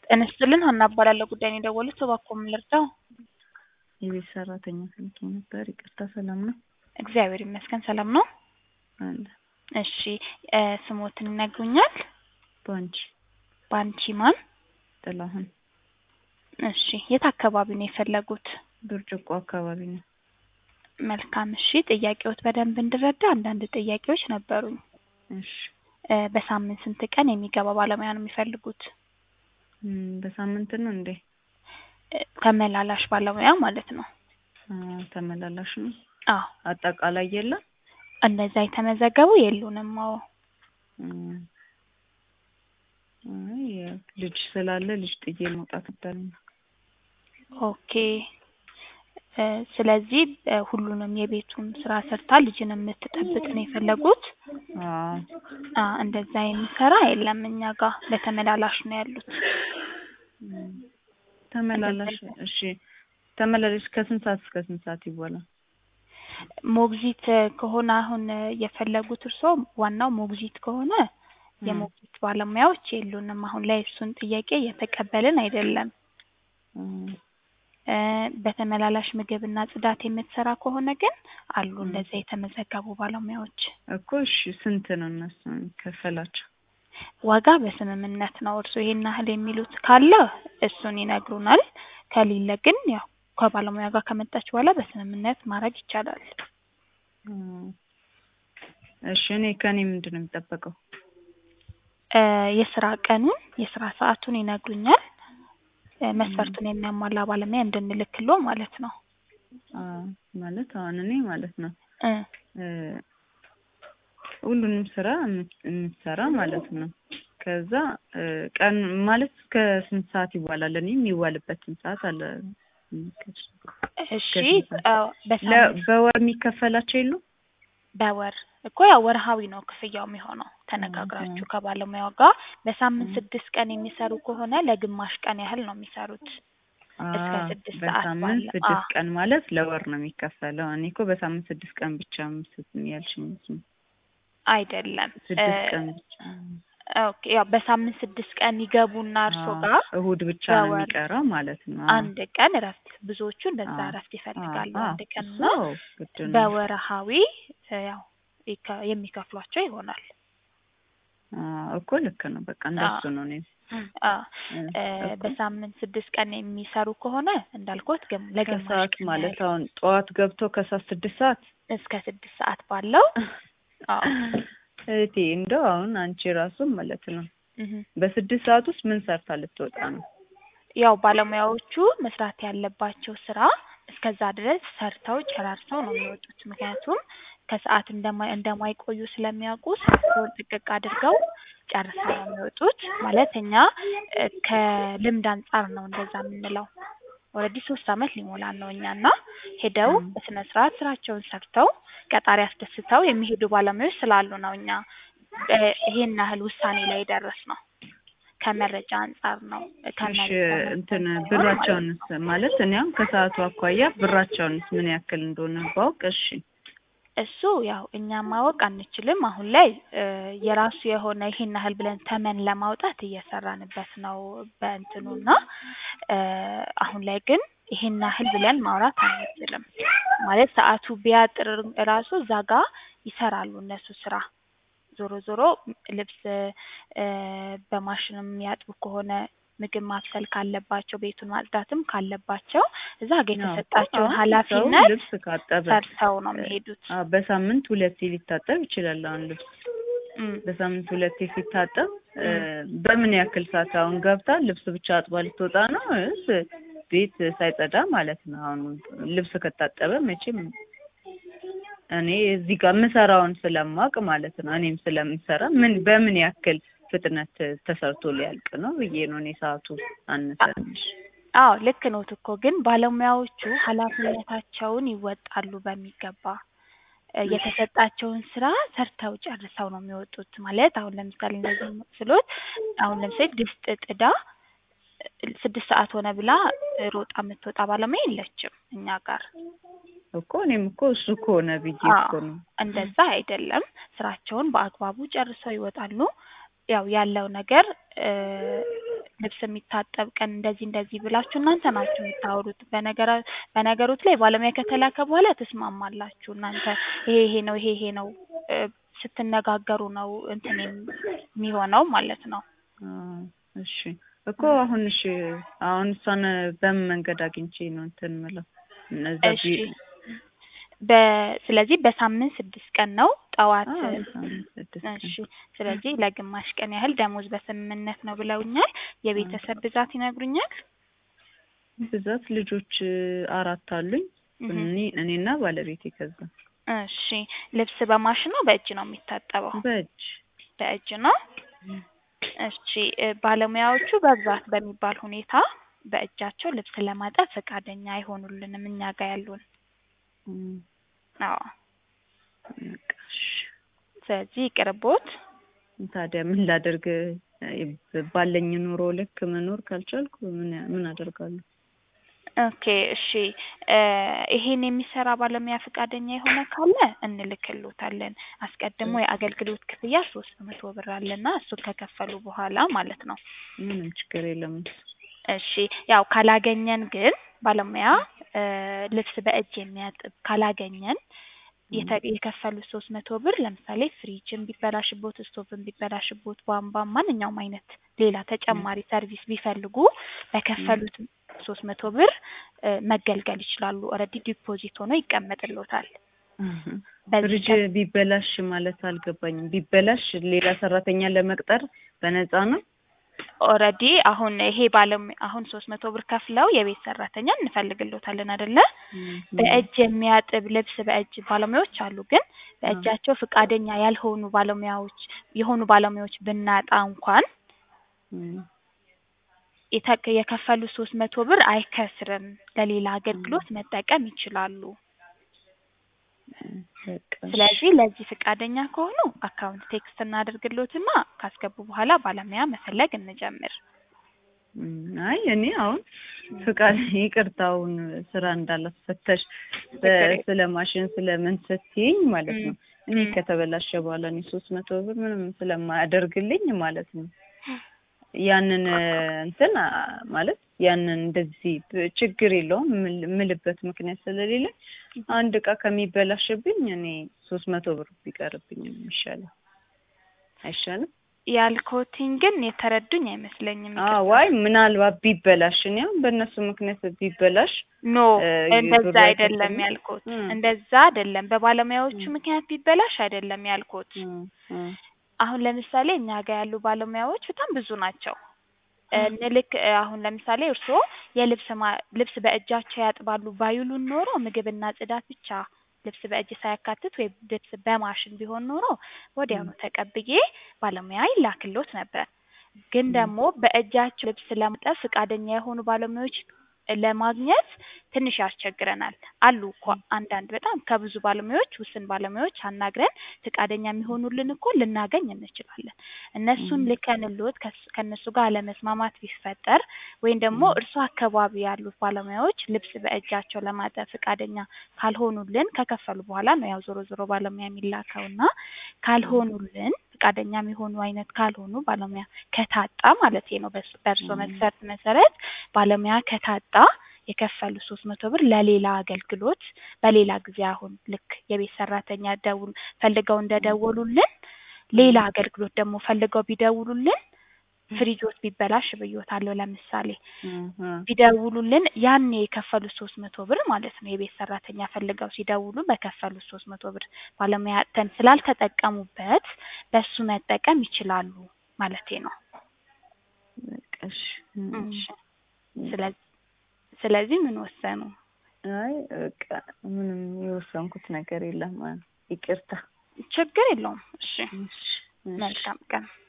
ጤና ይስጥልን ሀና እባላለሁ። ጉዳይ ነው የደወሉት እባክዎ ምን ልርዳው? የቤት ሰራተኛ ፈልጌ ነበር። ይቅርታ ሰላም ነው? እግዚአብሔር ይመስገን ሰላም ነው። አለ እሺ ስሞትን ይነግሩኛል? ባንቺ ማን? ጥላሁን። እሺ የት አካባቢ ነው የፈለጉት? ብርጭቆ አካባቢ ነው። መልካም እሺ ጥያቄዎት በደንብ እንድረዳ አንዳንድ ጥያቄዎች ነበሩኝ። እሺ በሳምንት ስንት ቀን የሚገባ ባለሙያ ነው የሚፈልጉት? በሳምንት ነው እንዴ? ተመላላሽ ባለሙያ ማለት ነው። ተመላላሽ ነው? አዎ። አጠቃላይ የለም? እንደዛ የተመዘገቡ የሉንም። አዎ። ልጅ ስላለ ልጅ ጥዬ መውጣት አለብኝ። ኦኬ ስለዚህ ሁሉንም የቤቱን ስራ ሰርታ ልጅን የምትጠብቅ ነው የፈለጉት? እንደዛ የሚሰራ የለም እኛ ጋር ለተመላላሽ ነው ያሉት። ተመላላሽ እሺ ተመላላሽ ከስንት ሰዓት እስከ ስንት ሰዓት ይባላል? ሞግዚት ከሆነ አሁን የፈለጉት እርስዎ ዋናው ሞግዚት ከሆነ የሞግዚት ባለሙያዎች የሉንም አሁን ላይ እሱን ጥያቄ እየተቀበልን አይደለም። በተመላላሽ ምግብና ጽዳት የምትሰራ ከሆነ ግን አሉ እንደዛ የተመዘገቡ ባለሙያዎች እኮ። እሺ ስንት ነው እነሱ ከፈላቸው? ዋጋ በስምምነት ነው። እርስዎ ይሄን ያህል የሚሉት ካለ እሱን ይነግሩናል። ከሌለ ግን ያው ከባለሙያ ጋር ከመጣች በኋላ በስምምነት ማድረግ ይቻላል። እሺ እኔ ከኔ ምንድነው የሚጠበቀው? የስራ ቀኑን የስራ ሰዓቱን ይነግሩኛል። መስፈርቱን የሚያሟላ ባለሙያ እንድንልክሎ ማለት ነው። ማለት አሁን እኔ ማለት ነው ሁሉንም ስራ የምትሰራ ማለት ነው። ከዛ ቀን ማለት ከስንት ሰዓት ይዋላል? እኔ የሚዋልበትን ሰዓት አለ። እሺ በወር የሚከፈላቸው የሉ? በወር እኮ ያው ወርሃዊ ነው ክፍያው የሚሆነው። ተነጋግራችሁ ከባለሙያው ጋር በሳምንት 6 ቀን የሚሰሩ ከሆነ ለግማሽ ቀን ያህል ነው የሚሰሩት። እስከ 6 ሰዓት በሳምንት 6 ቀን ማለት ለወር ነው የሚከፈለው። እኔ እኮ በሳምንት 6 ቀን ብቻ መስሎኝ ያልሽኝ ነው። አይደለም 6 ቀን ብቻ። ኦኬ ያው በሳምንት 6 ቀን ይገቡና እርሶ ጋር እሁድ ብቻ ነው የሚቀረው ማለት ነው። አንድ ቀን እረፍት። ብዙዎቹ እንደዛ እረፍት ይፈልጋሉ። አንድ ቀን ነው በወርሃዊ ያው የሚከፍሏቸው ይሆናል። እኮ ልክ ነው። በቃ እንደሱ ነው ነው። በሳምንት 6 ቀን የሚሰሩ ከሆነ እንዳልኩት ለግማሽ ቀን ማለት አሁን ጠዋት ገብቶ ከሰዓት 6 ሰዓት እስከ 6 ሰዓት ባለው እቴ እንደው አሁን አንቺ ራሱ ማለት ነው በ6 ሰዓት ውስጥ ምን ሰርታ ልትወጣ ነው? ያው ባለሙያዎቹ መስራት ያለባቸው ስራ እስከዛ ድረስ ሰርተው ጨራርሰው ነው የሚወጡት። ምክንያቱም ከሰዓት እንደማይቆዩ ስለሚያውቁ ስራውን ጥቅቅ አድርገው ጨርሰው ነው የሚወጡት። ማለት እኛ ከልምድ አንፃር ነው እንደዛ የምንለው። ኦልሬዲ 3 አመት ሊሞላን ነው እኛና ሄደው በስነ ስርዓት ስራቸውን ሰርተው ቀጣሪ አስደስተው የሚሄዱ ባለሙያዎች ስላሉ ነው እኛ ይሄን ያህል ውሳኔ ላይ ደረስነው። ከመረጃ አንፃር ነው። እንትን ብራቸውንስ ማለት እኛም ከሰዓቱ አኳያ ብራቸውንስ ምን ያክል እንደሆነ ባውቅ። እሺ እሱ ያው እኛ ማወቅ አንችልም። አሁን ላይ የራሱ የሆነ ይሄን ያህል ብለን ተመን ለማውጣት እየሰራንበት ነው በእንትኑና አሁን ላይ ግን ይሄን ያህል ብለን ማውራት አንችልም። ማለት ሰዓቱ ቢያጥር ራሱ እዛ ጋር ይሰራሉ እነሱ ስራ። ዞሮ ዞሮ ልብስ በማሽንም ያጥቡ ከሆነ ምግብ ማብሰል ካለባቸው ቤቱን ማጽዳትም ካለባቸው እዛ ጋር የተሰጣቸውን ኃላፊነት ልብስ ካጠበ ሰርተው ነው የሚሄዱት። በሳምንት 2 ሊታጠብ ይችላል። አሁን ልብስ በሳምንት 2 ሲታጠብ በምን ያክል ሰዓት አሁን ገብታ ልብስ ብቻ አጥባ ልትወጣ ነው? ቤት ሳይጸዳ ማለት ነው። አሁን ልብስ ከታጠበ መቼም እኔ እዚህ ጋር ምሰራውን ስለማውቅ ማለት ነው እኔም ስለምሰራ በምን ያክል ፍጥነት ተሰርቶ ሊያልቅ ነው ብዬ ነው እኔ ሰዓቱ አንሰንሽ። አዎ ልክ ነው እኮ ግን ባለሙያዎቹ ኃላፊነታቸውን ይወጣሉ በሚገባ። የተሰጣቸውን ስራ ሰርተው ጨርሰው ነው የሚወጡት። ማለት አሁን ለምሳሌ እንደዚህ መስሎት አሁን ለምሳሌ ድስት ጥዳ 6 ሰዓት ሆነ ብላ ሮጣ የምትወጣ ባለሙያ የለችም እኛ ጋር እኮ። እኔም እኮ እሱ ከሆነ ብዬ እኮ ነው። እንደዛ አይደለም። ስራቸውን በአግባቡ ጨርሰው ይወጣሉ። ያው ያለው ነገር ልብስ የሚታጠብ ቀን እንደዚህ ብላችሁ እናንተ ናችሁ የምታወሩት። በነገሮች ላይ ባለሙያ ከተላከ በኋላ ትስማማላችሁ እናንተ ይሄ ነው ስትነጋገሩ ነው እንትን የሚሆነው ማለት ነው። እሺ እኮ አሁን እሷን በምን መንገድ አግኝቼ ነው እንትን የምለው? እሺ ስለዚህ በሳምንት 6 ቀን ነው ጠዋት። እሺ ስለዚህ ለግማሽ ቀን ያህል ደሞዝ በስምምነት ነው ብለውኛል። የቤተሰብ ብዛት ይነግሩኛል? ብዛት ልጆች 4 አሉኝ። እኔና ባለቤቴ ከዛ። እሺ ልብስ በማሽን ነው በእጅ ነው የሚታጠበው? በእጅ ነው። እሺ ባለሙያዎቹ በብዛት በሚባል ሁኔታ በእጃቸው ልብስ ለማጠብ ፈቃደኛ አይሆኑልንም እኛ ጋር ያሉን። አዎ ስለዚህ ይቅርቦት። ታዲያ ምን ላደርግ? ባለኝ ኑሮ ልክ መኖር ካልቻልኩ ምን አደርጋለሁ? ኦኬ እሺ ይሄን የሚሰራ ባለሙያ ፈቃደኛ የሆነ ካለ እንልክልዎታለን። አስቀድሞ የአገልግሎት ክፍያ 300 ብር አለና እሱ ከከፈሉ በኋላ ማለት ነው። ምንም ችግር የለም። እሺ ያው ካላገኘን ግን ባለሙያ ልብስ በእጅ የሚያጥብ ካላገኘን የከፈሉት 300 ብር ለምሳሌ ፍሪጅም ቢበላሽቦት ስቶቭም ቢበላሽቦት ቧንቧ ማንኛውም አይነት ሌላ ተጨማሪ ሰርቪስ ቢፈልጉ በከፈሉት 300 ብር መገልገል ይችላሉ። ኦሬዲ ዲፖዚት ሆኖ ይቀመጥልዎታል። ፍሪጅ ቢበላሽ ማለት አልገባኝም። ቢበላሽ ሌላ ሰራተኛ ለመቅጠር በነፃ ነው? ኦሬዲ አሁን ይሄ አሁን 300 ብር ከፍለው የቤት ሰራተኛ እንፈልግልዎታለን አይደለ? በእጅ የሚያጥብ ልብስ በእጅ ባለሙያዎች አሉ። ግን በእጃቸው ፈቃደኛ ያልሆኑ ባለሙያዎች ብናጣ እንኳን የከፈሉ 300 ብር አይከስርም። ለሌላ አገልግሎት መጠቀም ይችላሉ። ስለዚህ ለዚህ ፈቃደኛ ከሆኑ አካውንት ቴክስት እናደርግልዎትና ካስገቡ በኋላ ባለሙያ መፈለግ እንጀምር። አይ እኔ አሁን ይቅርታውን ስራ እንዳላስፈተሽ ስለማሽን ስለምን ስትይኝ ማለት ነው። እኔ ከተበላሸ በኋላ እኔ 300 ብር ምንም ስለማያደርግልኝ ማለት ነው። ያንን እንትን ማለት ያንን እንደዚህ ችግር የለውም ምልበት ምክንያት ስለሌለ አንድ ዕቃ ከሚበላሽብኝ እኔ 300 ብር ቢቀርብኝ ይሻላል አይሻልም? ያልኮቲን ግን የተረዱኝ አይመስለኝም። ዋይ ምናልባት ቢበላሽ ነው በእነሱ ምክንያት ቢበላሽ እንደዛ አይደለም ያልኮት። እንደዛ አይደለም በባለሙያዎቹ ምክንያት ቢበላሽ አይደለም ያልኮት። አሁን ለምሳሌ እኛ ጋር ያሉ ባለሙያዎች በጣም ብዙ ናቸው። ልክ አሁን ለምሳሌ እርስዎ ልብስ በእጃቸው ያጥባሉ ባይሉን ኖሮ ምግብና ጽዳት ብቻ ልብስ በእጅ ሳያካትት ወይ ልብስ በማሽን ቢሆን ኖሮ ወዲያውኑ ተቀብዬ ባለሙያ ይላክልዎት ነበር። ግን ደግሞ በእጃቸው ልብስ ለማጠብ ፈቃደኛ የሆኑ ባለሙያዎች ለማግኘት ትንሽ ያስቸግረናል። አሉ እኮ አንዳንድ በጣም ከብዙ ባለሙያዎች ውስን ባለሙያዎች አናግረን ፈቃደኛ የሚሆኑልን እኮ ልናገኝ እንችላለን። እነሱን ልከንልዎት ከነሱ ጋር ለመስማማት ቢፈጠር ወይም ደግሞ እርሱ አካባቢ ያሉት ባለሙያዎች ልብስ በእጃቸው ለማጠብ ፈቃደኛ ካልሆኑልን ከከፈሉ በኋላ ነው ያው ዞሮ ባለሙያ የሚላከውና ካልሆኑልን ፈቃደኛ የሚሆኑ አይነት ካልሆኑ ባለሙያ ከታጣ ማለት ነው በእርሶ መስፈርት መሰረት ባለሙያ ከታጣ የከፈሉ 300 ብር ለሌላ አገልግሎት በሌላ ጊዜ አሁን ልክ የቤት ሰራተኛ ፈልገው እንደደወሉልን ሌላ አገልግሎት ደግሞ ፈልገው ቢደውሉልን ፍሪጆት ቢበላሽ ብዬዎታለሁ ለምሳሌ ቢደውሉልን ያኔ የከፈሉ 300 ብር ማለት ነው የቤት ሰራተኛ ፈልገው ሲደውሉ በከፈሉ 300 ብር ባለሙያ ስላልተጠቀሙበት በሱ መጠቀም ይችላሉ ማለቴ ነው። እሺ ስለዚህ ምን ወሰኑ? አይ በቃ ምንም የወሰንኩት ነገር የለም። ይቅርታ። ችግር የለውም። እሺ መልካም ቀን።